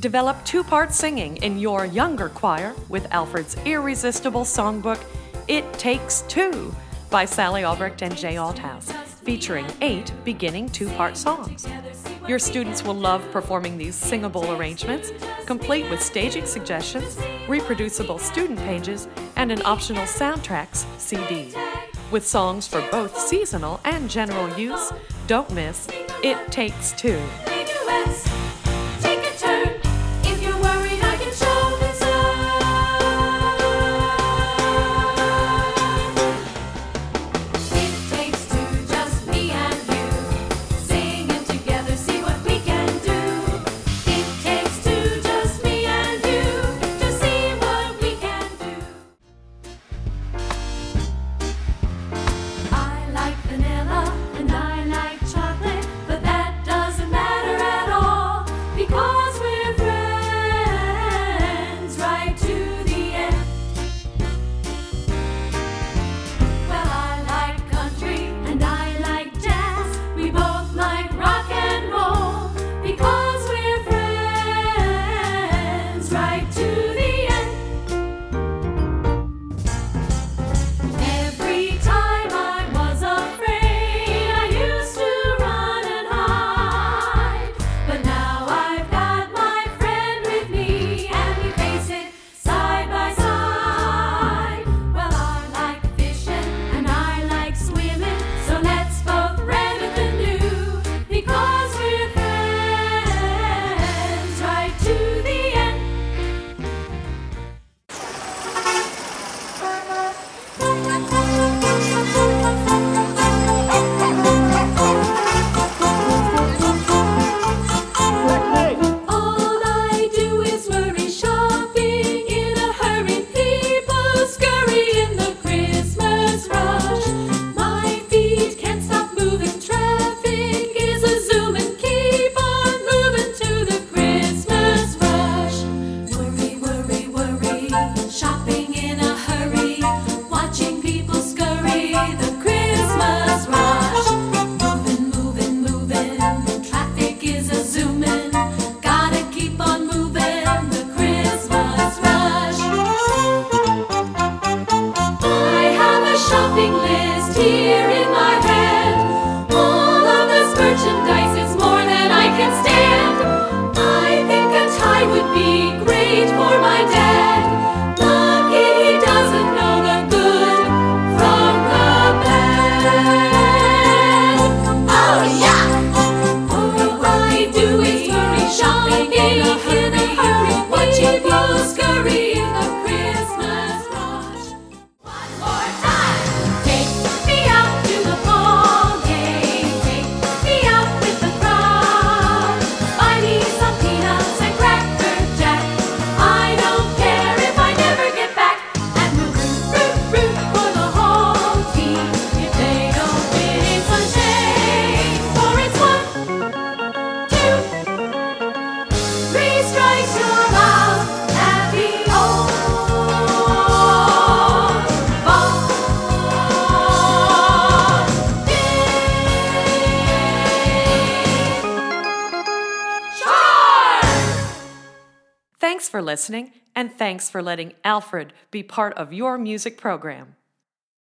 Develop two-part singing in your younger choir with Alfred's irresistible songbook, It Takes Two, by Sally Albrecht and Jay Althouse, featuring 8 beginning two-part songs. Your students will love performing these singable arrangements, complete with staging suggestions, reproducible student pages, and an optional soundtracks CD. With songs for both seasonal and general use, don't miss It Takes Two. Thanks for listening, and thanks for letting Alfred be part of your music program.